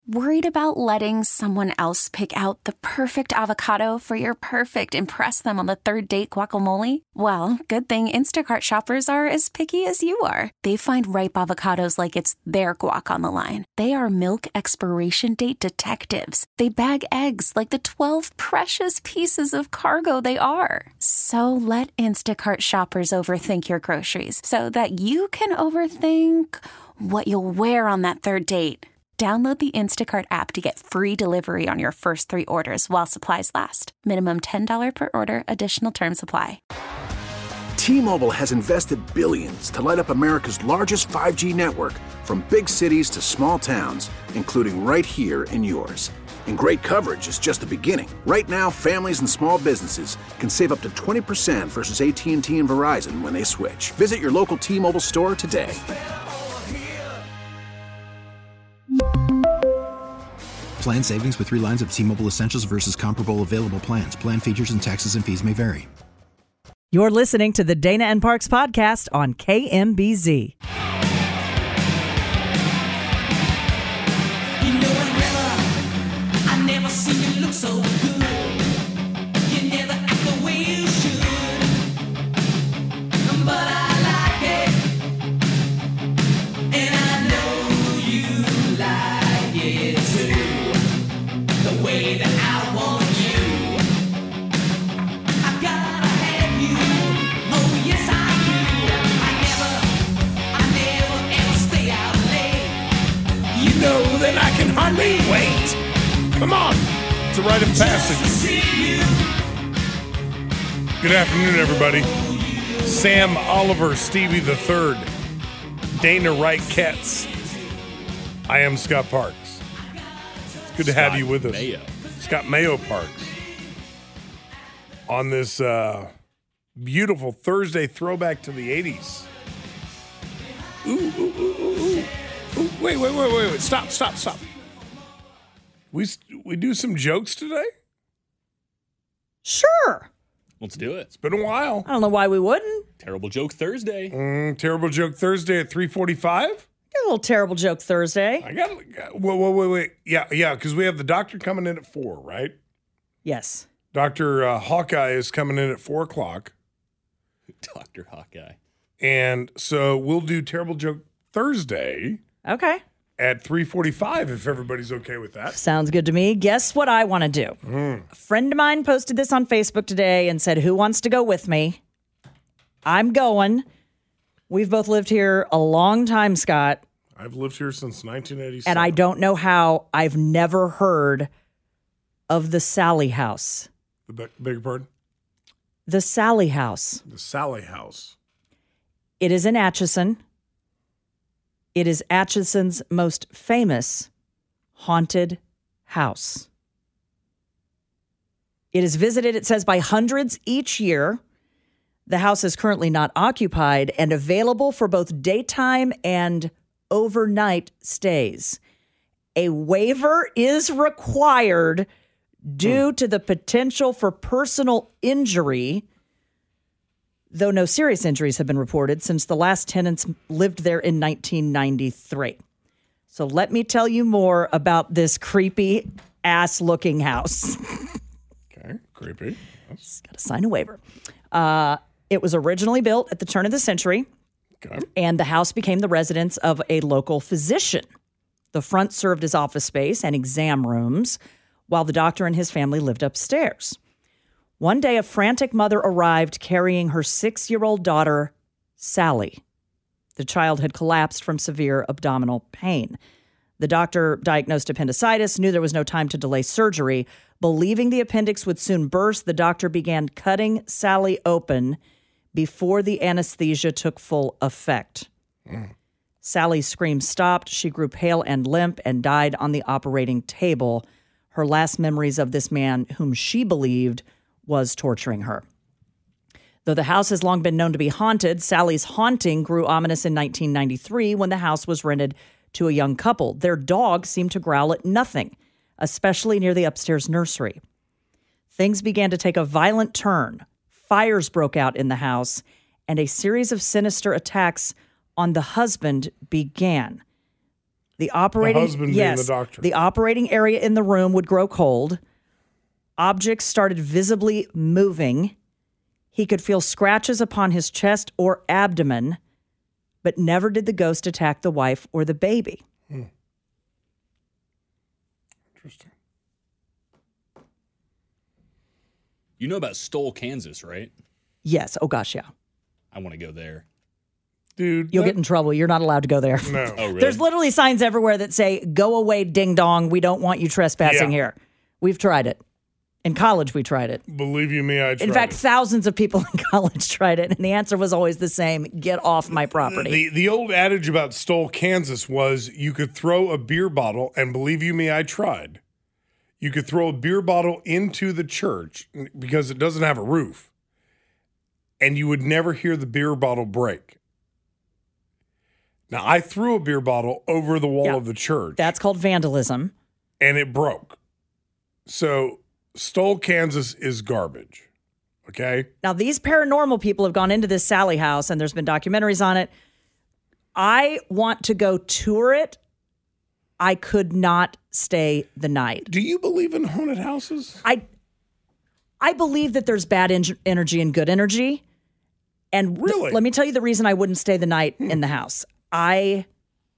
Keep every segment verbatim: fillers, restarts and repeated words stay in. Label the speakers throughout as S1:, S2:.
S1: Worried about letting someone else pick out the perfect avocado for your perfect impress them on the third date guacamole? Well, good thing Instacart shoppers are as picky as you are. They find ripe avocados like it's their guac on the line. They are milk expiration date detectives. They bag eggs like the twelve precious pieces of cargo they are. So let Instacart shoppers overthink your groceries so that you can overthink what you'll wear on that third date. Download the Instacart app to get free delivery on your first three orders while supplies last. Minimum ten dollars per order. Additional terms apply.
S2: T-Mobile has invested billions to light up America's largest five G network, from big cities to small towns, including right here in yours. And great coverage is just the beginning. Right now, families and small businesses can save up to twenty percent versus A T and T and Verizon when they switch. Visit your local T-Mobile store today.
S3: Plan savings with three lines of T-Mobile Essentials versus comparable available plans. Plan features and taxes and fees may vary.
S4: You're listening to the Dana and Parks podcast on K M B Z.
S5: You know, never, I never seen you look so good. You never act the way you should. But I like it. And I know you like it too. The way that I want you. I gotta have you. Oh, yes, I do. I never, I never ever stay out late. You know that I can hardly wait.
S6: Come on. It's a rite of passage. Good afternoon, everybody. Sam Oliver, Stevie the Third, Dana Wright Ketz. I am Scott Parks. It's good to
S7: Scott
S6: have you with us.
S7: Mayo.
S6: Scott Mayo Parks. On this uh, beautiful Thursday throwback to the eighties. Ooh, ooh, ooh, ooh, ooh. Ooh, wait, wait, wait, wait, wait. Stop, stop, stop. We we do some jokes today?
S4: Sure.
S7: Let's do it.
S6: It's been a while.
S4: I don't know why we wouldn't.
S7: Terrible Joke Thursday.
S6: Mm, terrible joke Thursday at three forty-five?
S4: Get a little terrible joke Thursday.
S6: I got, wait, wait, wait, wait. Yeah, yeah, because we have the doctor coming in at four, right?
S4: Yes.
S6: Doctor Uh, Hawkeye is coming in at four o'clock.
S7: Doctor Hawkeye.
S6: And so we'll do Terrible Joke Thursday
S4: Okay.
S6: at three forty-five if everybody's okay with that.
S4: Sounds good to me. Guess what I want to do?
S6: Mm.
S4: A friend of mine posted this on Facebook today and said, who wants to go with me? I'm going. We've both lived here a long time, Scott.
S6: I've lived here since nineteen eighty-seven.
S4: And I don't know how I've never heard of the Sally House.
S6: The be- beg your pardon?
S4: The Sally House.
S6: The Sally House.
S4: It is in Atchison. It is Atchison's most famous haunted house. It is visited, it says, by hundreds each year. The house is currently not occupied and available for both daytime and overnight stays. A waiver is required due to the potential for personal injury, though no serious injuries have been reported since the last tenants lived there in nineteen ninety-three. So let me tell you more about this creepy ass looking house.
S6: Okay, creepy.
S4: Got to sign a waiver. Uh, it was originally built at the turn of the century,
S6: Okay.
S4: and the house became the residence of a local physician. The front served as office space and exam rooms, while the doctor and his family lived upstairs. One day, a frantic mother arrived carrying her six-year-old daughter, Sally. The child had collapsed from severe abdominal pain. The doctor diagnosed appendicitis, knew there was no time to delay surgery. Believing the appendix would soon burst, the doctor began cutting Sally open before the anesthesia took full effect. Mm. Sally's screams stopped. She grew pale and limp and died on the operating table. Her last memories of this man, whom she believed was torturing her. Though the house has long been known to be haunted, Sally's haunting grew ominous in nineteen ninety-three when the house was rented to a young couple. Their dog seemed to growl at nothing, especially near the upstairs nursery. Things began to take a violent turn. Fires broke out in the house, and a series of sinister attacks on the husband began. The operating
S6: husband being
S4: yes,
S6: the doctor.
S4: The operating area in the room would grow cold. Objects started visibly moving. He could feel scratches upon his chest or abdomen, but never did the ghost attack the wife or the baby.
S6: Hmm. Interesting.
S7: You know about Stoll, Kansas, right?
S4: Yes. Oh, gosh, yeah.
S7: I want to go there.
S6: Dude.
S4: You'll
S6: that-
S4: get in trouble. You're not allowed to go there.
S6: No.
S7: Oh, really?
S4: There's literally signs everywhere that say, go away, ding dong. We don't want you trespassing
S6: Yeah.
S4: here. We've tried it. In college, we tried it.
S6: Believe you me, I tried
S4: In fact,
S6: it.
S4: thousands of people in college tried it, and the answer was always the same: get off my property.
S6: The the old adage about Stoll, Kansas was you could throw a beer bottle, and believe you me, I tried. You could throw a beer bottle into the church because it doesn't have a roof, and you would never hear the beer bottle break. Now, I threw a beer bottle over the wall
S4: Yeah.
S6: of the church,
S4: That's called vandalism.
S6: and it broke. So, Stoll, Kansas is garbage. Okay?
S4: Now, these paranormal people have gone into this Sally house, and there's been documentaries on it. I want to go tour it. I could not stay the night.
S6: Do you believe in haunted houses?
S4: I I believe that there's bad en- energy and good energy. And th-
S6: Really?
S4: let me tell you the reason I wouldn't stay the night in the house. I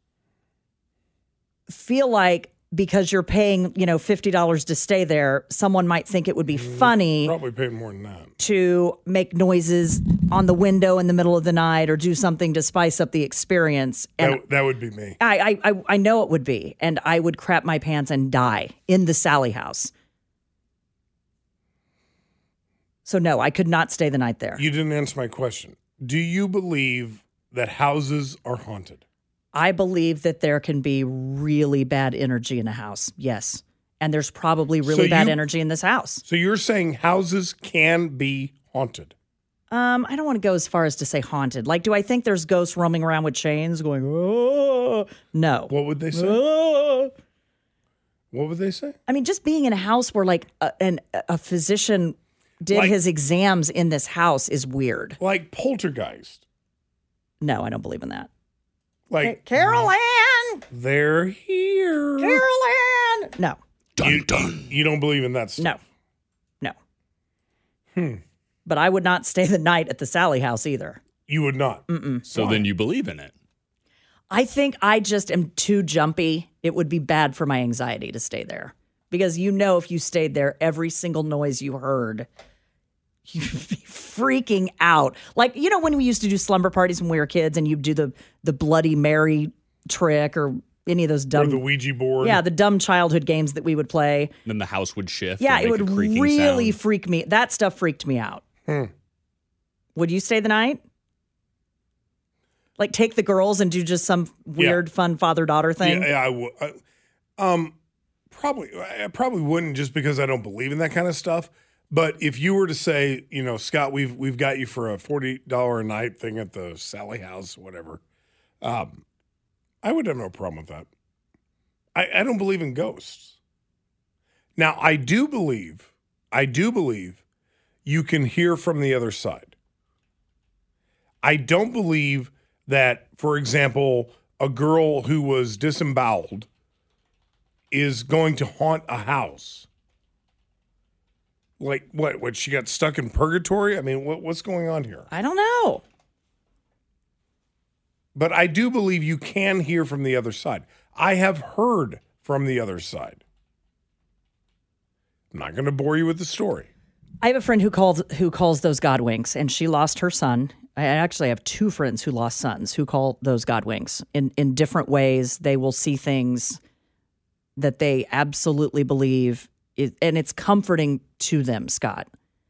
S4: feel like because you're paying, you know, fifty dollars to stay there, someone might think it would be funny
S6: Probably paid more than that.
S4: to make noises on the window in the middle of the night or do something to spice up the experience. And
S6: That, that would be me.
S4: I, I, I, I know it would be. And I would crap my pants and die in the Sally house. So, no, I could not stay the night there.
S6: You didn't answer my question. Do you believe that houses are haunted?
S4: I believe that there can be really bad energy in a house. Yes. And there's probably really
S6: So
S4: bad
S6: you-
S4: energy in this house.
S6: So you're saying houses can be haunted?
S4: Um, I don't want to go as far as to say haunted. Like, do I think there's ghosts roaming around with chains going, oh, no.
S6: What would they say?
S4: Oh.
S6: What would they say?
S4: I mean, just being in a house where like a, an, a physician did
S6: Like-
S4: his exams in this house is weird.
S6: Like poltergeist.
S4: No, I don't believe in that.
S6: Like
S4: Carol Ann!
S6: they're here.
S4: Carol Ann! No,
S6: You, you don't believe in that stuff?
S4: no, no. Hmm. But I would not stay the night at the Sally house either.
S6: You would not.
S7: So then you believe in it.
S4: I think I just am too jumpy. It would be bad for my anxiety to stay there. Because you know if you stayed there, every single noise you heard, you'd be freaking out. Like, you know when we used to do slumber parties when we were kids and you'd do the, the Bloody Mary trick or any of those
S6: Or
S4: dumb...
S6: the Ouija board.
S4: yeah, the dumb childhood games that we would play.
S7: Then the house would shift.
S4: Yeah,
S7: and
S4: it
S7: make
S4: would
S7: a creaking
S4: really
S7: sound.
S4: freak me. That stuff freaked me out.
S6: Hmm.
S4: Would you stay the night? Like take the girls and do just some weird, fun father-daughter thing?
S6: Yeah, yeah, I would. I- Um, probably, I probably wouldn't just because I don't believe in that kind of stuff. But if you were to say, you know, Scott, we've we've got you for a forty dollar a night thing at the Sally House, whatever, um, I would have no problem with that. I, I don't believe in ghosts. Now, I do believe, I do believe, you can hear from the other side. I don't believe that, for example, a girl who was disemboweled is going to haunt a house. Like what? What? She got stuck in purgatory? I mean, what, what's going on here?
S4: I don't know.
S6: But I do believe you can hear from the other side. I have heard from the other side. I'm not going to bore you with the story.
S4: I have a friend who calls who calls those God winks, and she lost her son. I actually have two friends who lost sons who call those God winks in in different ways. They will see things that they absolutely believe, is, and it's comforting to them, Scott.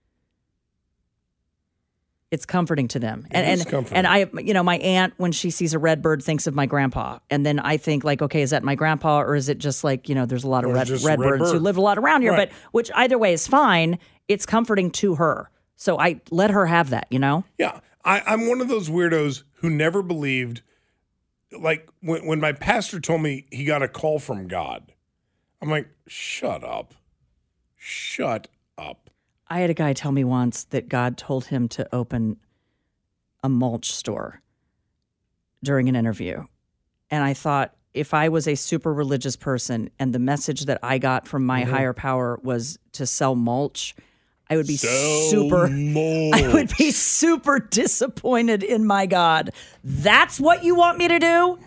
S4: It's comforting to them, and
S6: is
S4: and
S6: comforting.
S4: and I, you know, my aunt when she sees a red bird thinks of my grandpa, and then I think like, okay, is that my grandpa or is it just like you know, there's a lot of
S6: Or
S4: red
S6: just a
S4: red,
S6: red
S4: birds who
S6: bird.
S4: live a lot around here,
S6: Right.
S4: but which either way is fine. It's comforting to her, so I let her have that. You know,
S6: Yeah, I, I'm one of those weirdos who never believed. Like when when my pastor told me he got a call from God, I'm like, shut up, shut up.
S4: I had a guy tell me once that God told him to open a mulch store during an interview. And I thought, if I was a super religious person and the message that I got from my
S6: Mm-hmm.
S4: higher power was to sell mulch, I would be
S7: Sell
S4: super
S7: mulch.
S4: I would be super disappointed in my God. That's what you want me to do?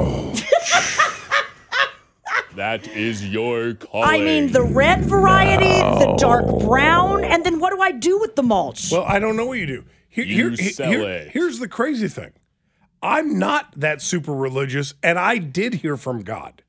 S7: That is your calling.
S4: I mean, the red variety, the dark brown, and then what do I do with the mulch?
S6: Well, I don't know what you do. Here,
S7: You
S6: here-
S7: sell
S6: here-
S7: it.
S6: Here's the crazy thing. I'm not that super religious, and I did hear from God.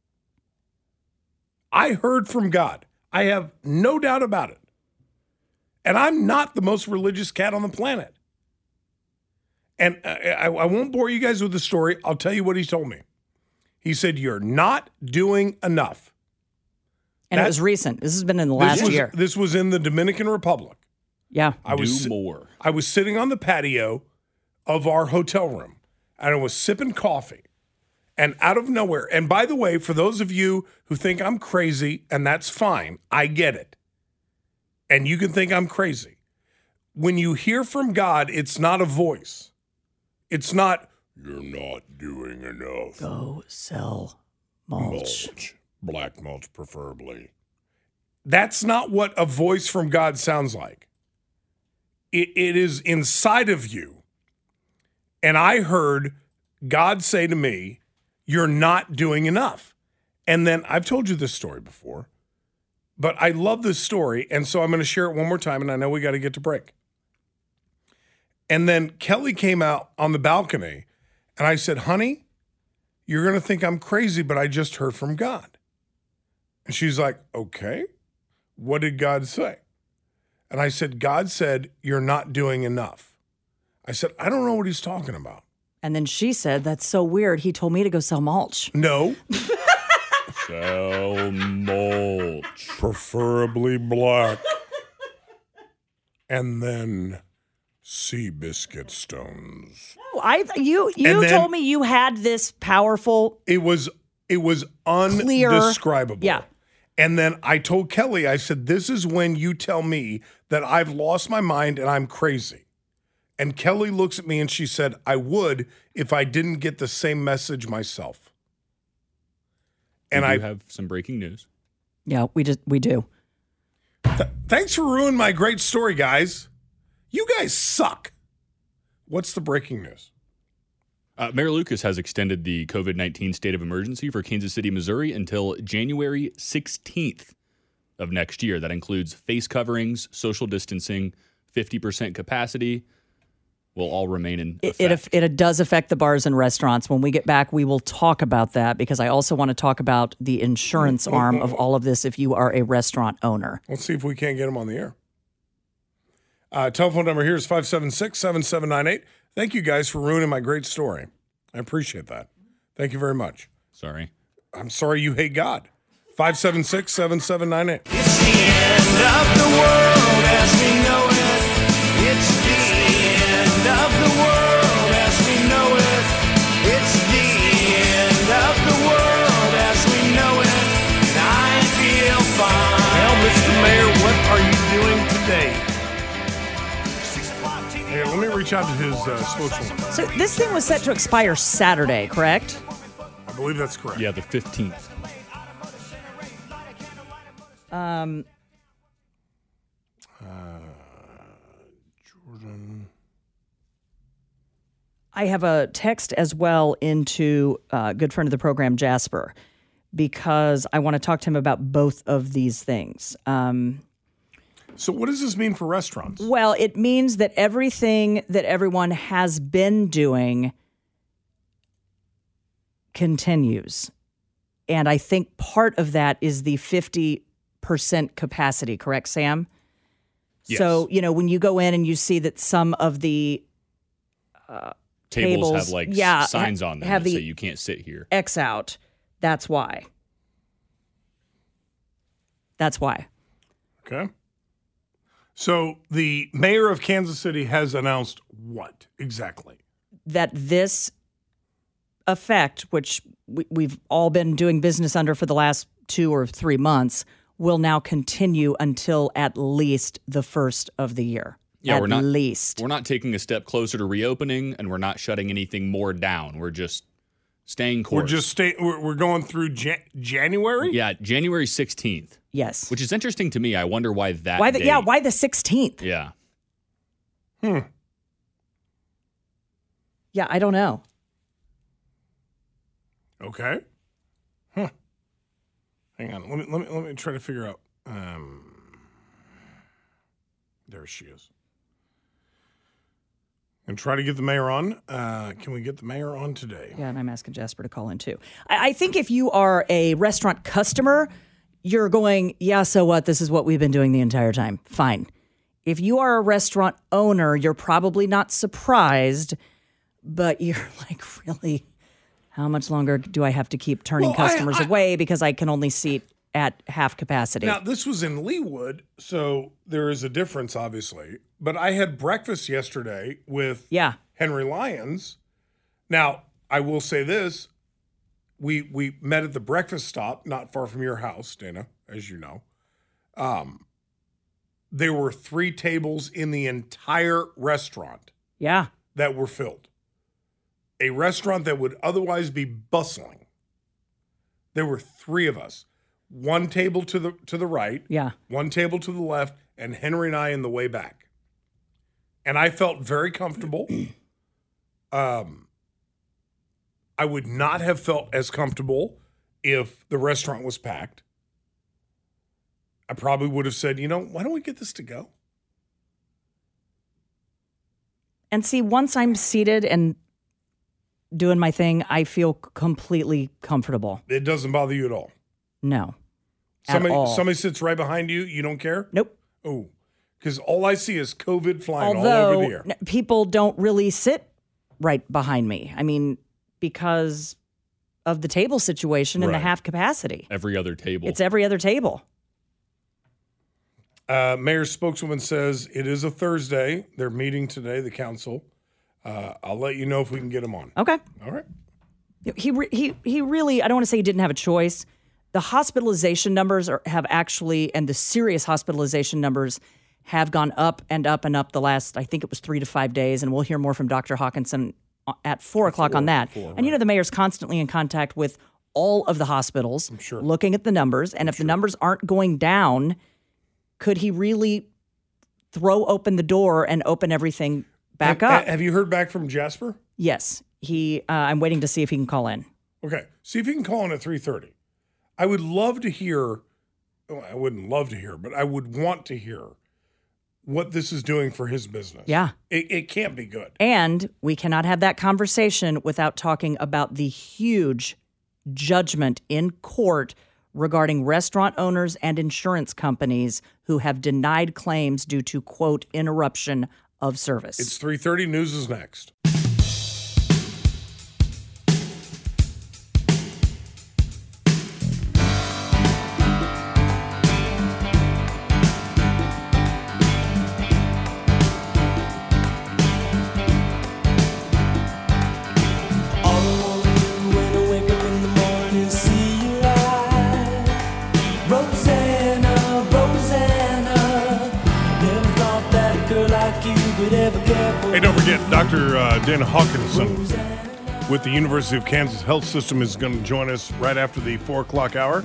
S6: I heard from God. I have no doubt about it. And I'm not the most religious cat on the planet. And I, I, I won't bore you guys with the story. I'll tell you what he told me. He said, "You're not doing enough."
S4: and it
S6: that-
S4: was recent. This has been in the
S6: This
S4: last
S6: was,
S4: year.
S6: This was in the Dominican Republic.
S4: Yeah.
S6: I
S7: Do
S6: was si-
S7: more.
S6: I was sitting on the patio of our hotel room and I was sipping coffee. And out of nowhere, and by the way, for those of you who think I'm crazy, and that's fine, I get it. And you can think I'm crazy. When you hear from God, it's not a voice. It's not, "You're not doing enough."
S4: Go sell mulch.
S6: Mulch. Black mulch, preferably. That's not what a voice from God sounds like. It, it is inside of you. And I heard God say to me, "You're not doing enough." And then I've told you this story before, but I love this story. And so I'm going to share it one more time. And I know we got to get to break. And then Kelly came out on the balcony and I said, "Honey, you're going to think I'm crazy, but I just heard from God." And she's like, "Okay, what did God say?" And I said, "God said, you're not doing enough." I said, "I don't know what he's talking about."
S4: And then she said, "That's so weird. He told me to go sell mulch."
S6: No,
S7: Sell mulch.
S6: preferably black. And then sea biscuit stones.
S4: Oh, I you you
S6: And then-
S4: told me you had this powerful
S6: It was it was
S4: Clear-
S6: undescribable.
S4: Yeah.
S6: And then I told Kelly, I said, "This is when you tell me that I've lost my mind and I'm crazy." And Kelly looks at me and she said, "I would if I didn't get the same message myself." And
S7: we
S6: I
S7: do have some breaking news.
S4: Yeah, we just we do.
S6: thanks for ruining my great story, guys. You guys suck. What's the breaking news?
S7: Uh, Mayor Lucas has extended the COVID nineteen state of emergency for Kansas City, Missouri until January sixteenth of next year. That includes face coverings, social distancing, fifty percent capacity will all remain in
S4: It,
S7: effect.
S4: it it does affect the bars and restaurants. When we get back, we will talk about that because I also want to talk about the insurance arm of all of this if you are a restaurant owner.
S6: Let's see if we can't get him on the air. Uh, telephone number here is five seven six, seven seven nine eight. Thank you guys for ruining my great story. I appreciate that. Thank you very much.
S7: Sorry.
S6: I'm sorry you hate God. five seven six, seven seven nine eight.
S5: It's the end of the world as we know it. It's the end of the world as we know it. It's the end of the world as we know it. And I feel fine.
S6: Well, Mister Mayor, what are you doing today? Here, let me reach out to his uh, spokeswoman.
S4: So this thing was set to expire Saturday, correct?
S6: I believe that's correct.
S7: Yeah, the fifteenth.
S4: Um,
S6: Jordan.
S4: I have a text as well into a good friend of the program, Jasper, because I want to talk to him about both of these things. Um,
S6: So what does this mean for restaurants?
S4: well, it means that everything that everyone has been doing continues. And I think part of that is the fifty percent capacity, correct, Sam?
S7: Yes.
S4: So, you know, when you go in and you see that some of the
S7: Tables,
S4: Tables,
S7: have like s-
S4: yeah,
S7: signs
S4: ha-
S7: on them
S4: have
S7: that say
S4: the-
S7: you can't sit here.
S4: X out, that's why. That's why.
S6: Okay. So the mayor of Kansas City has announced what exactly?
S4: That this effect, which we, we've all been doing business under for the last two or three months, will now continue until at least the first of the year.
S7: Yeah,
S4: at
S7: we're not
S4: least.
S7: We're not taking a step closer to reopening, and we're not shutting anything more down. We're just Staying course.
S6: We're just stay. We're, we're going through Ja- January.
S7: Yeah, January sixteenth.
S4: Yes.
S7: Which is interesting to me. I wonder why that.
S4: Why the
S7: date.
S4: yeah? Why the sixteenth?
S7: Yeah.
S6: Hmm.
S4: Yeah, I don't know.
S6: Okay. Huh. Hang on. Let me let me let me try to figure out. Um. There she is. And try to get the mayor on. Uh, can we get the mayor on today?
S4: Yeah, and I'm asking Jasper to call in too. I, I think if you are a restaurant customer, you're going, yeah, so what? This is what we've been doing the entire time. Fine. If you are a restaurant owner, you're probably not surprised, but you're like, really, how much longer do I have to keep turning
S6: Well, I-
S4: customers
S6: I-
S4: away because I can only seat at half capacity?
S6: Now, this was in Leawood, so there is a difference, obviously. But I had breakfast yesterday with
S4: Yeah.
S6: Henry Lyons. Now, I will say this. We we met at the breakfast stop not far from your house, Dana, as you know. Um, there were three tables in the entire restaurant
S4: Yeah.
S6: that were filled. A restaurant that would otherwise be bustling. There were three of us. One table to the to the right,
S4: Yeah.
S6: one table to the left, and Henry and I in the way back. And I felt very comfortable. Um, I would not have felt as comfortable if the restaurant was packed. I probably would have said, you know, why don't we get this to go?
S4: And see, once I'm seated and doing my thing, I feel completely comfortable.
S6: It doesn't bother you at all.
S4: No. At
S6: Somebody
S4: all.
S6: somebody sits right behind you, you don't care?
S4: Nope.
S6: Oh, because all I see is COVID flying all
S4: Although
S6: over the air.
S4: n- people don't really sit right behind me. I mean, because of the table situation and the
S7: Right.
S4: half capacity.
S7: Every other table.
S4: It's every other table.
S6: Uh, Mayor's spokeswoman says it is a Thursday. They're meeting today, the council. Uh, I'll let you know if we can get them on.
S4: Okay.
S6: All right.
S4: He re- he he really, I don't want to say he didn't have a choice. The hospitalization numbers are, have actually, and the serious hospitalization numbers have gone up and up and up the last, I think it was three to five days. And we'll hear more from Doctor Hawkinson at four o'clock on that.
S6: four,
S4: and you know, the mayor's constantly in contact with all of the hospitals,
S6: sure.
S4: looking at the numbers. And if the numbers aren't going down, could he really throw open the door and open everything back
S6: have,
S4: up?
S6: Have you heard back from Jasper?
S4: Yes. He. Uh, I'm waiting to see if he can call in.
S6: Okay. See if you can call in at three thirty. I would love to hear, well, I wouldn't love to hear, but I would want to hear what this is doing for his business.
S4: Yeah.
S6: It, it can't be good.
S4: And we cannot have that conversation without talking about the huge judgment in court regarding restaurant owners and insurance companies who have denied claims due to, quote, interruption of service.
S6: It's three thirty. News is next. Hey, don't forget, Doctor Uh, Dana Hawkinson with the University of Kansas Health System is going to join us right after the four o'clock hour.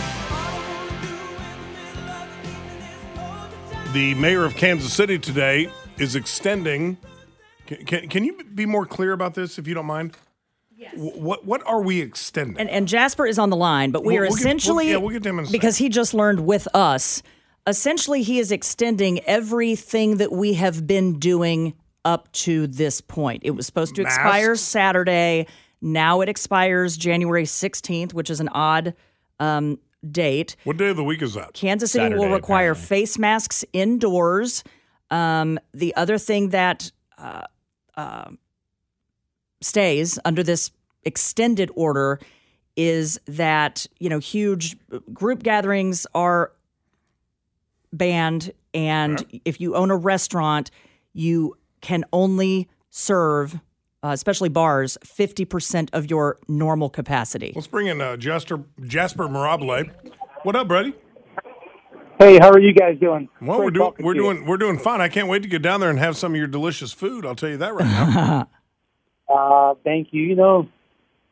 S6: The mayor of Kansas City today is extending. Can, can, can you be more clear about this, if you don't mind? Yes. What what are we extending?
S4: And, and Jasper is on the line, but we
S6: We'll-
S4: are
S6: we'll get-
S4: essentially,
S6: we'll- yeah, we'll get to him in a
S4: because
S6: second.
S4: he just learned with us, essentially he is extending everything that we have been doing up to this point. It was supposed to
S6: Masks?
S4: expire Saturday. Now it expires January sixteenth, which is an odd um, date.
S6: What day of the week is that?
S4: Kansas City will
S7: Saturday,
S4: require
S7: apparently.
S4: face masks indoors. Um, the other thing that uh, uh, stays under this extended order is that, you know, huge group gatherings are banned. And if you own a restaurant, you can only serve, uh, especially bars, fifty percent of your normal capacity.
S6: Let's bring in uh, Jasper, Jasper Mirabile. What up, buddy?
S8: Hey, how are you guys doing?
S6: Well,
S8: Great
S6: we're doing
S8: talking
S6: we're
S8: to you.
S6: doing we're doing fine. I can't wait to get down there and have some of your delicious food. I'll tell you that right now.
S8: Uh, thank you. You know,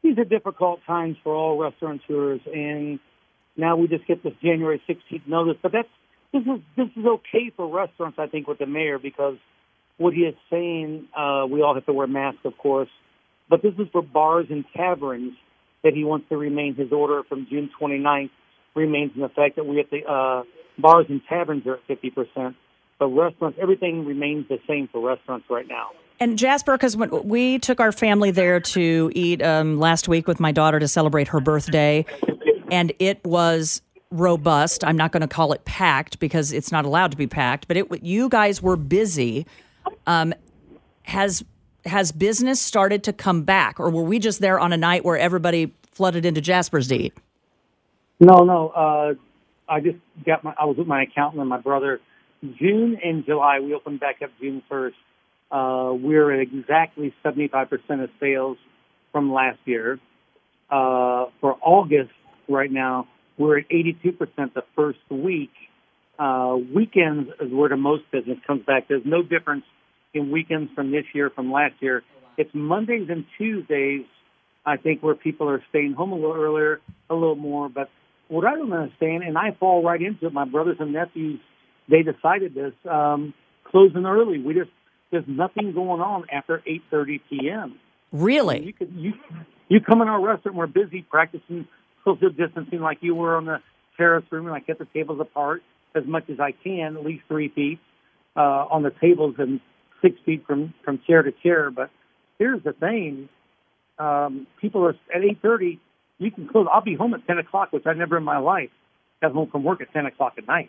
S8: these are difficult times for all restaurateurs, and now we just get this January sixteenth notice. But that's this is this is okay for restaurants, I think, with the mayor, because what he is saying, uh, we all have to wear masks, of course, but this is for bars and taverns that he wants to remain. His order from June twenty-ninth remains in effect, that we at the uh, bars and taverns are at fifty percent. But restaurants, everything remains the same for restaurants right now.
S4: And Jasper, because when we took our family there to eat um, last week with my daughter to celebrate her birthday, and it was robust. I'm not going to call it packed because it's not allowed to be packed, but it you guys were busy. Um, has has business started to come back, or were we just there on a night where everybody flooded into Jasper's to eat?
S8: No, no. Uh, I just got my. I was with my accountant and my brother. June and July, we opened back up June first. Uh, we're at exactly seventy-five percent of sales from last year. Uh, for August, right now, we're at eighty-two percent the first week. Uh, weekends is where the most business comes back. There's no difference in weekends from this year from last year. It's Mondays and Tuesdays, I think, where people are staying home a little earlier, a little more. But what I don't understand, and I fall right into it, my brothers and nephews, they decided this, um, closing early. We just, there's nothing going on after eight thirty p.m.
S4: Really?
S8: You could, you, you come in our restaurant, we're busy practicing social distancing like you were on the terrace room, and I kept the tables apart as much as I can, at least three feet uh, on the tables and six feet from, from chair to chair. But here's the thing. Um, people are at eight thirty, you can close. I'll be home at ten o'clock, which I never in my life got home from work at ten o'clock at night.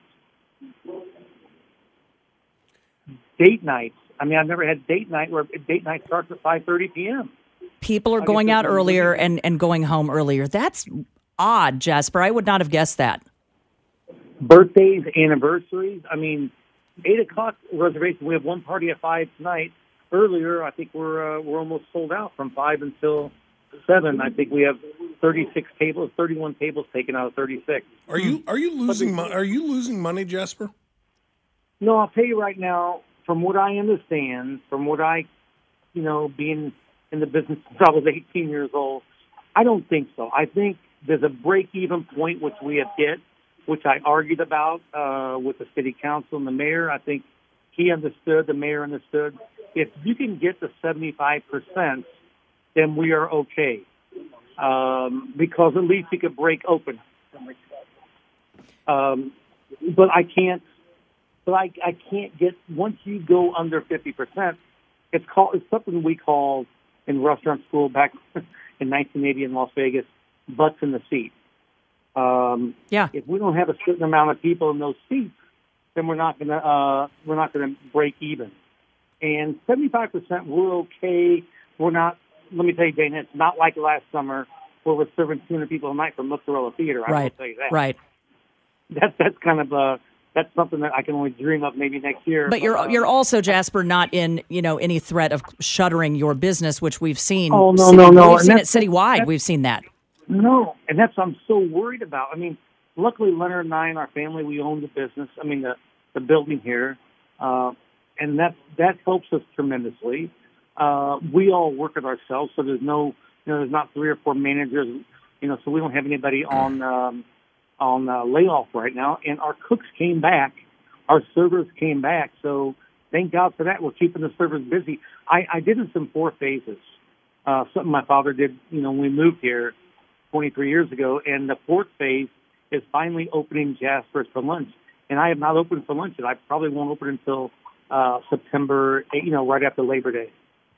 S8: Date nights. I mean, I've never had date night where date night starts at five thirty p.m.
S4: People are going out earlier and, and going home earlier. That's odd, Jasper. I would not have guessed that.
S8: Birthdays, anniversaries. I mean, eight o'clock reservation. We have one party at five tonight. Earlier, I think we're uh, we're almost sold out from five until seven. I think we have thirty-six tables, thirty-one tables taken out of thirty-six.
S6: Are you are you losing mo- are you losing money, Jasper?
S8: No, I'll tell you right now. From what I understand, from what I, you know, being in the business since I was eighteen years old, I don't think so. I think there's a break-even point which we have hit, which I argued about uh, with the city council and the mayor. I think he understood, the mayor understood. If you can get to seventy-five percent, then we are okay, um, because at least you could break open. Um, but I can't. But I, I can't get, once you go under fifty percent, it's called, it's something we call in restaurant school back in nineteen eighty in Las Vegas, butts in the seat. Um,
S4: yeah.
S8: If we don't have a certain amount of people in those seats, then we're not gonna, uh, we're not gonna break even. And seventy-five percent, we're okay. We're not, let me tell you, Dana, it's not like last summer where we're serving two hundred people a night from Mozzarella Theater. I
S4: Right.
S8: will tell you that.
S4: Right.
S8: That's, that's kind of a, that's something that I can only dream of maybe next year.
S4: But you're
S8: um,
S4: you're also, Jasper, not in, you know, any threat of shuttering your business, which we've seen.
S8: Oh, no, no, no.
S4: We've
S8: And
S4: seen it
S8: that's-
S4: citywide. We've seen that.
S8: No, and that's what I'm so worried about. I mean, luckily Leonard and I and our family, we own the business. I mean, the the building here, uh, and that that helps us tremendously. Uh, we all work it ourselves, so there's no, you know, there's not three or four managers, you know, so we don't have anybody on um, on uh, layoff right now. And our cooks came back, our servers came back, so thank God for that. We're keeping the servers busy. I, I did this in four phases. Uh, something my father did, you know, when we moved here twenty-three years ago, and the fourth phase is finally opening Jasper's for lunch. And I have not opened for lunch yet. I probably won't open until uh, September, you know, right after Labor Day.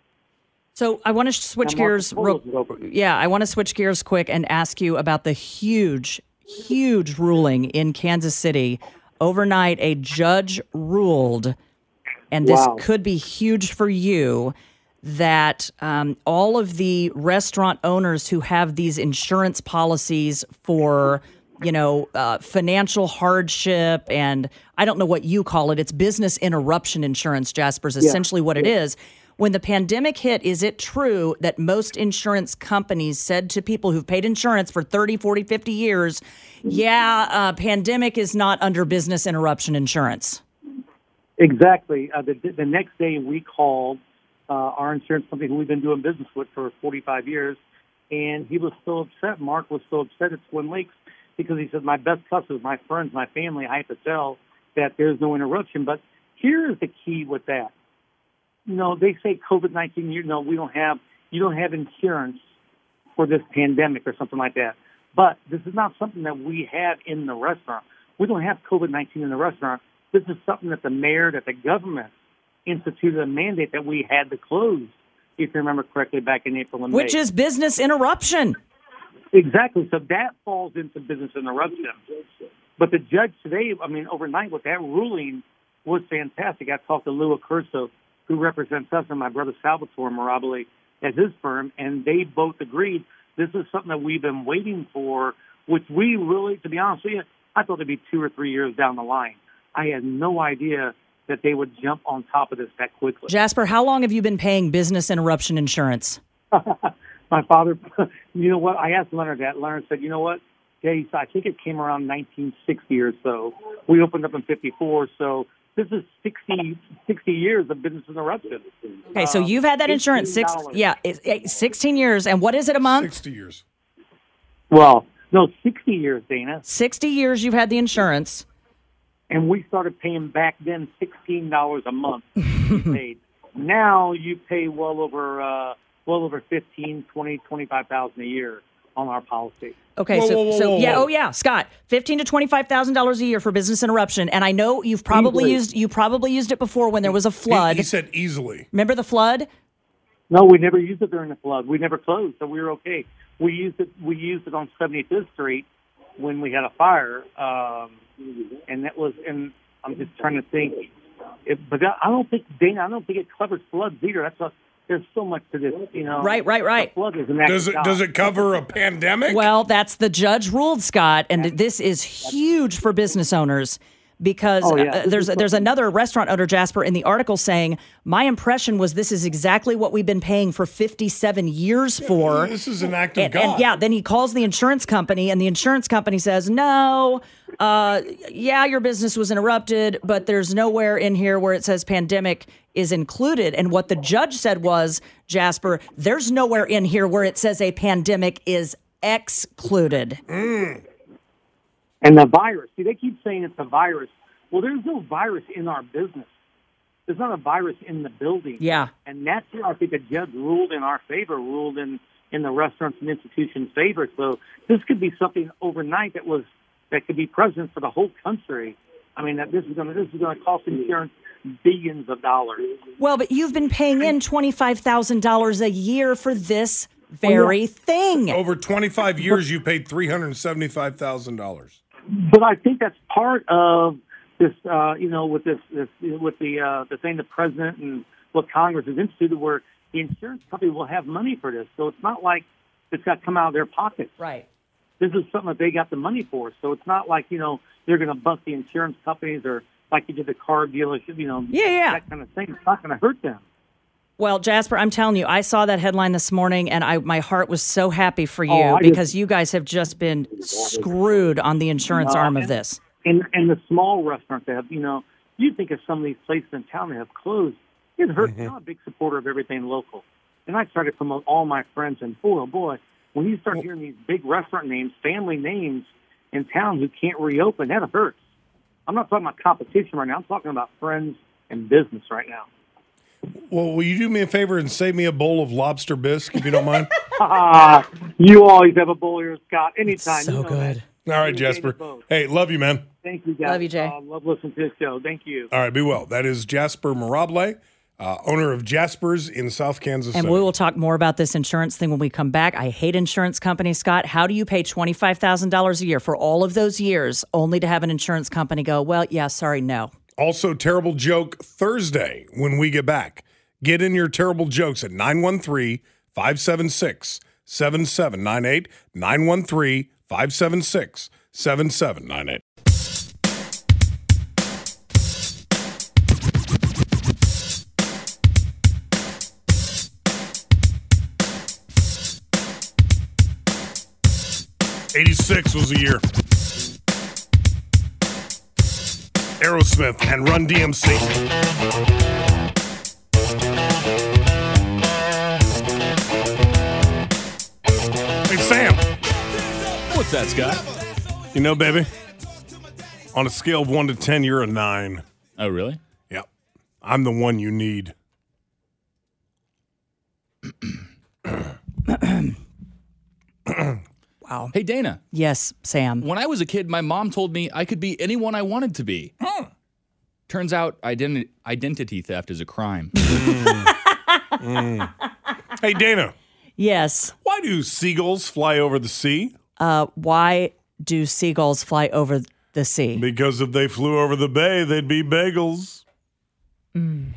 S4: So I want to switch
S8: Now, Marco
S4: gears.
S8: Polo's
S4: Real,
S8: open.
S4: yeah, I want to switch gears quick and ask you about the huge, huge ruling in Kansas City. Overnight, a judge ruled, and this
S8: Wow.
S4: could be huge for you, that um, all of the restaurant owners who have these insurance policies for, you know, uh, financial hardship, and I don't know what you call it. It's business interruption insurance, Jasper, is essentially what it is. When the pandemic hit, is it true that most insurance companies said to people who've paid insurance for thirty, forty, fifty years, yeah, uh, pandemic is not under business interruption insurance?
S8: Exactly. Uh, the, the next day we called uh, our insurance company who we've been doing business with for forty-five years, And he was so upset. Mark was so upset at Twin Lakes because he said, my best customers, my friends, my family, I have to tell that there's no interruption. But here's the key with that. You know, they say COVID nineteen, you know, we don't have, you don't have insurance for this pandemic or something like that. But this is not something that we have in the restaurant. We don't have COVID nineteen in the restaurant. This is something that the mayor, that the government instituted a mandate that we had to close, if you remember correctly, back in April and May.
S4: Which is business interruption.
S8: Exactly. So that falls into business interruption. But the judge today, I mean, overnight with that ruling was fantastic. I talked to Lou Accurso, who represents us, and my brother Salvatore Mirabile at his firm, and they both agreed this is something that we've been waiting for, which we really, to be honest with you, I thought it'd be two or three years down the line. I had no idea that they would jump on top of this that quickly.
S4: Jasper, how long have you been paying business interruption insurance?
S8: My father, you know what? I asked Leonard that. Leonard said, you know what? Jay, I think it came around nineteen sixty or so. We opened up in fifty-four, so this is sixty, sixty years of business interruption.
S4: Okay, so you've had that insurance six, yeah, it's, it's sixteen years, and what is it a month?
S6: sixty years.
S8: Well, no, sixty years, Dana.
S4: sixty years you've had the insurance.
S8: And we started paying back then sixteen dollars a month. We paid. Now you pay well over uh, well over fifteen, twenty, twenty-five thousand a year on our policy.
S4: Okay,
S6: Whoa,
S4: so
S6: whoa, whoa,
S4: so
S6: whoa,
S4: yeah,
S6: whoa.
S4: oh yeah, Scott, fifteen to twenty-five thousand dollars a year for business interruption, and I know you've probably
S8: Easily.
S4: used you probably used it before when there was a
S6: He,
S4: flood.
S6: he said easily.
S4: Remember the flood?
S8: No, we never used it during the flood. We never closed, so we were okay. We used it. We used it on seventy-fifth Street when we had a fire, um, and that was. And I'm just trying to think. It, but I don't think Dana. I don't think it covers floods either. That's a. There's so much to this, you know.
S4: Right, right, right.
S8: A flood is an act
S6: Does
S8: of
S6: it
S8: God.
S6: does it cover a pandemic?
S4: Well, that's the judge ruled, Scott, and this is huge for business owners because
S8: Oh, yeah.
S4: uh, there's there's another restaurant owner, Jasper, in the article saying, my impression was this is exactly what we've been paying for fifty-seven years for.
S6: This is an act of
S4: And,
S6: God.
S4: and yeah, then he calls the insurance company, and the insurance company says, no, uh, yeah, your business was interrupted, but there's nowhere in here where it says pandemic is included. And what the judge said was, Jasper, there's nowhere in here where it says a pandemic is excluded.
S8: And the virus. See, they keep saying it's a virus. Well, there's no virus in our business. There's not a virus in the building.
S4: Yeah.
S8: And that's where I think the judge ruled in our favor, ruled in, in the restaurants and institutions' favor. So this could be something overnight that was that could be present for the whole country. I mean, that this is going to this is going to cost insurance billions of dollars.
S4: Well, but you've been paying in twenty-five thousand dollars a year for this very thing.
S6: Over twenty-five years, you paid three hundred seventy-five thousand dollars.
S8: But I think that's part of this, uh, you know, with this, this with the uh, the thing the president and what Congress has instituted, where the insurance company will have money for this. So it's not like it's got to come out of their pockets.
S4: Right.
S8: This is something that they got the money for. So it's not like, you know, they're going to bust the insurance companies or like you did the car dealership, you know,
S4: Yeah, yeah.
S8: that kind of thing. It's not going to hurt them.
S4: Well, Jasper, I'm telling you, I saw that headline this morning, and I my heart was so happy for you
S8: Oh, I
S4: because you guys have just been screwed on the insurance
S8: Uh,
S4: arm of
S8: and-
S4: this.
S8: And and the small restaurants that have, you know, you think of some of these places in town that have closed, it hurts.
S6: Mm-hmm.
S8: I'm a big supporter of everything local. And I try to promote all my friends, and boy, oh boy, when you start hearing these big restaurant names, family names in town who can't reopen, that hurts. I'm not talking about competition right now. I'm talking about friends and business right now.
S6: Well, will you do me a favor and save me a bowl of lobster bisque, if you don't mind?
S8: Ah, you always have a bowl here, Scott. Anytime.
S4: So
S8: you know
S4: good.
S8: that.
S6: All right,
S8: You gave me
S6: Jasper.
S8: both.
S6: Hey, love you, man.
S8: Thank you, guys.
S4: Love you, Jay.
S8: Uh, love listening to this show. Thank you.
S6: All right, be well. That is Jasper Mirabile, uh, owner of Jasper's in South Kansas
S4: And
S6: City.
S4: we will talk more about this insurance thing when we come back. I hate insurance companies, Scott. How do you pay twenty-five thousand dollars a year for all of those years only to have an insurance company go, well, yeah, sorry, no.
S6: Also, Terrible Joke Thursday when we get back. Get in your terrible jokes at nine one three, five seven six, seven seven nine eight, nine one three, five seven six, seven seven nine eight. eighty-six was the year. Aerosmith and Run D M C.
S7: that, Scott?
S6: You know, baby, on a scale of one to ten, you're a nine.
S7: Oh, really?
S6: Yep. I'm the one you need.
S4: Wow.
S7: Hey, Dana.
S4: Yes, Sam.
S7: When I was a kid, my mom told me I could be anyone I wanted to be.
S6: Oh.
S7: Turns out identi- identity theft is a crime.
S6: mm. Hey, Dana.
S4: Yes.
S6: Why do seagulls fly over the sea?
S4: Uh, why do seagulls fly over the sea?
S6: Because if they flew over the bay, they'd be bagels.
S4: Mm.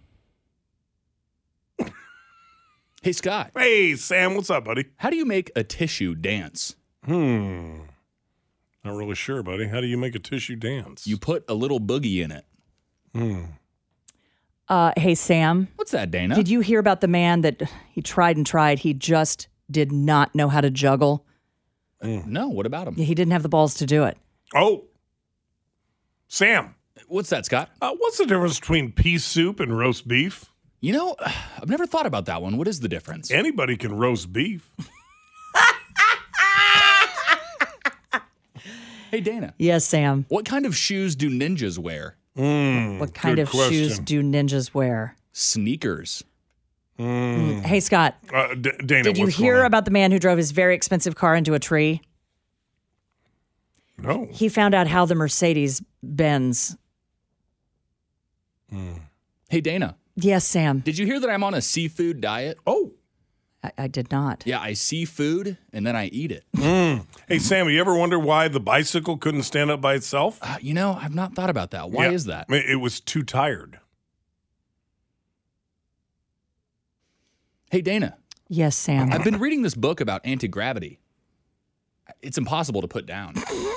S7: Hey, Scott.
S6: Hey, Sam. What's up, buddy?
S7: How do you make a tissue dance?
S6: Hmm. Not really sure, buddy. How do you make a tissue dance?
S7: You put a little boogie in it.
S6: Hmm.
S4: Uh, hey, Sam.
S7: What's that, Dana?
S4: Did you hear about the man that he tried and tried? He just did not know how to juggle.
S6: Mm.
S7: No, what about him?
S4: He didn't have the balls to do it.
S6: Oh. Sam.
S7: What's that, Scott?
S6: Uh, what's the difference between pea soup and roast beef?
S7: You know, I've never thought about that one. What is the difference?
S6: Anybody can roast beef.
S7: Hey, Dana.
S4: Yes, Sam.
S7: What kind of shoes do ninjas wear?
S6: Mm,
S4: what kind
S6: good
S4: of
S6: question.
S4: shoes do ninjas wear?
S7: Sneakers.
S6: Mm.
S4: Hey, Scott.
S6: Uh, D- Dana,
S4: Did you
S6: what's
S4: hear
S6: going on?
S4: about the man who drove his very expensive car into a tree?
S6: No.
S4: He found out how the Mercedes Benz.
S6: Mm.
S7: Hey, Dana.
S4: Yes, Sam.
S7: Did you hear that I'm on a seafood diet?
S6: Oh.
S4: I, I did not.
S7: Yeah, I see food and then I eat it.
S6: Mm. Hey, Sam, you ever wonder why the bicycle couldn't stand up by itself?
S7: Uh, you know, I've not thought about that. Why
S6: Yeah.
S7: is that?
S6: It was too tired.
S7: Hey, Dana.
S4: Yes, Sam.
S7: I've been reading this book about anti-gravity. It's impossible to put down.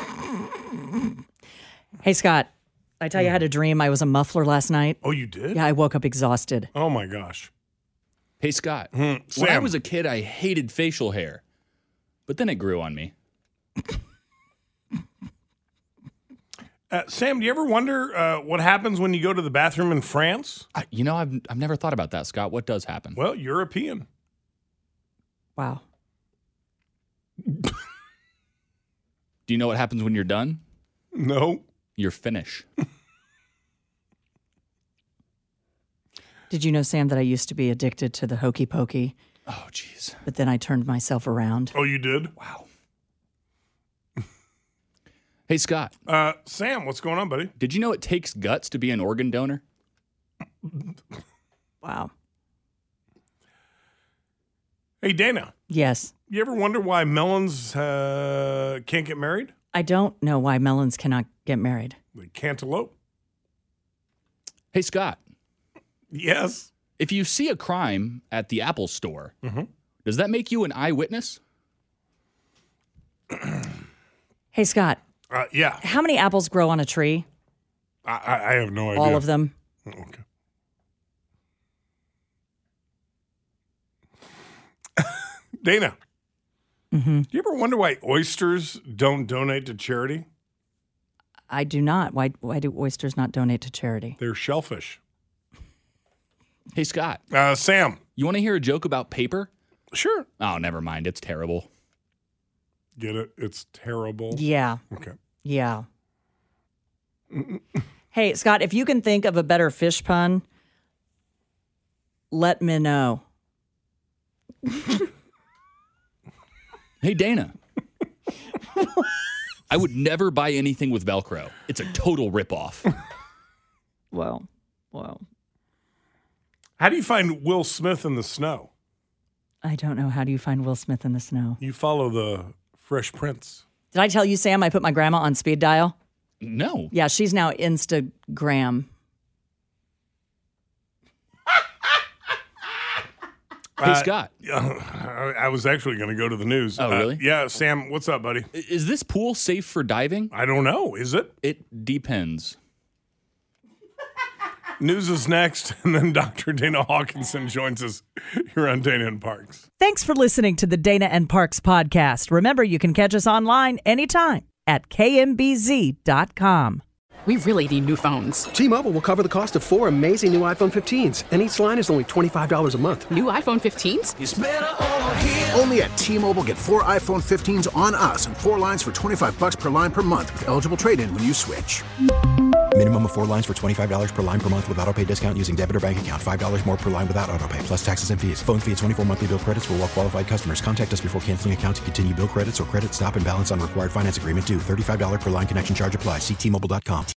S4: Hey, Scott. I tell you, I had a dream. I was a muffler last night.
S6: Oh, you did?
S4: Yeah, I woke up exhausted.
S6: Oh, my gosh.
S7: Hey, Scott.
S6: Mm.
S7: When I
S6: Sam.
S7: was a kid, I hated facial hair. But then it grew on me.
S6: Uh, Sam, do you ever wonder uh, what happens when you go to the bathroom in France?
S7: I, you know, I've, I've never thought about that, Scott. What does happen?
S6: Well, European.
S4: Wow.
S7: Do you know what happens when you're done?
S6: No.
S7: You're Finnish.
S4: Did you know, Sam, that I used to be addicted to the hokey pokey?
S7: Oh, jeez.
S4: But then I turned myself around.
S6: Oh, you did?
S7: Wow. Hey, Scott.
S6: Uh, Sam, what's going on, buddy?
S7: Did you know it takes guts to be an organ donor?
S4: Wow.
S6: Hey, Dana.
S4: Yes.
S6: You ever wonder why melons uh, can't get married?
S4: I don't know why melons cannot get married.
S6: They can't elope.
S7: Hey, Scott.
S6: Yes.
S7: If you see a crime at the Apple store,
S6: Mm-hmm.
S7: does that make you an eyewitness?
S4: Hey, Scott.
S6: Uh, yeah.
S4: How many apples grow on a tree?
S6: I, I I have no idea.
S4: All of them.
S6: Okay. Dana,
S4: Mm-hmm.
S6: do you ever wonder why oysters don't donate to charity?
S4: I do not. Why, why do oysters not donate to charity?
S6: They're shellfish.
S7: Hey, Scott.
S6: Uh, Sam.
S7: You want to hear a joke about paper?
S6: Sure.
S7: Oh, never mind. It's terrible.
S6: Get it? It's terrible.
S4: Yeah.
S6: Okay.
S4: Yeah. Hey, Scott, if you can think of a better fish pun, let me know.
S7: Hey, Dana. I would never buy anything with Velcro. It's a total ripoff.
S4: Well, well.
S6: How do you find Will Smith in the snow?
S4: I don't know. How do you find Will Smith in the snow?
S6: You follow the Fresh Prince.
S4: Did I tell you, Sam, I put my grandma on speed dial?
S7: No.
S4: Yeah, she's now Instagram.
S7: Hey,
S6: Uh,
S7: Scott.
S6: I I was actually going to go to the news.
S7: Oh,
S6: Uh,
S7: really?
S6: yeah, Sam, what's up, buddy?
S7: I- Is this pool safe for diving?
S6: I don't know. Is it?
S7: It depends.
S6: News is next, and then Doctor Dana Hawkinson joins us here on Dana and Parks.
S4: Thanks for listening to the Dana and Parks podcast. Remember, you can catch us online anytime at K M B Z dot com.
S9: We really need new phones.
S10: T-Mobile will cover the cost of four amazing new iPhone fifteens, and each line is only twenty-five dollars a month.
S9: New iPhone fifteens?
S2: It's better over here. Only at T-Mobile, get four iPhone fifteens on us and four lines for twenty-five bucks per line per month with eligible trade-in when you switch.
S3: Minimum of four lines for twenty-five dollars per line per month with autopay discount using debit or bank account. five dollars more per line without autopay, plus taxes and fees. Phone fee at twenty-four monthly bill credits for well-qualified customers. Contact us before canceling account to continue bill credits or credit stop and balance on required finance agreement due. thirty-five dollars per line connection charge applies. See T Mobile dot com.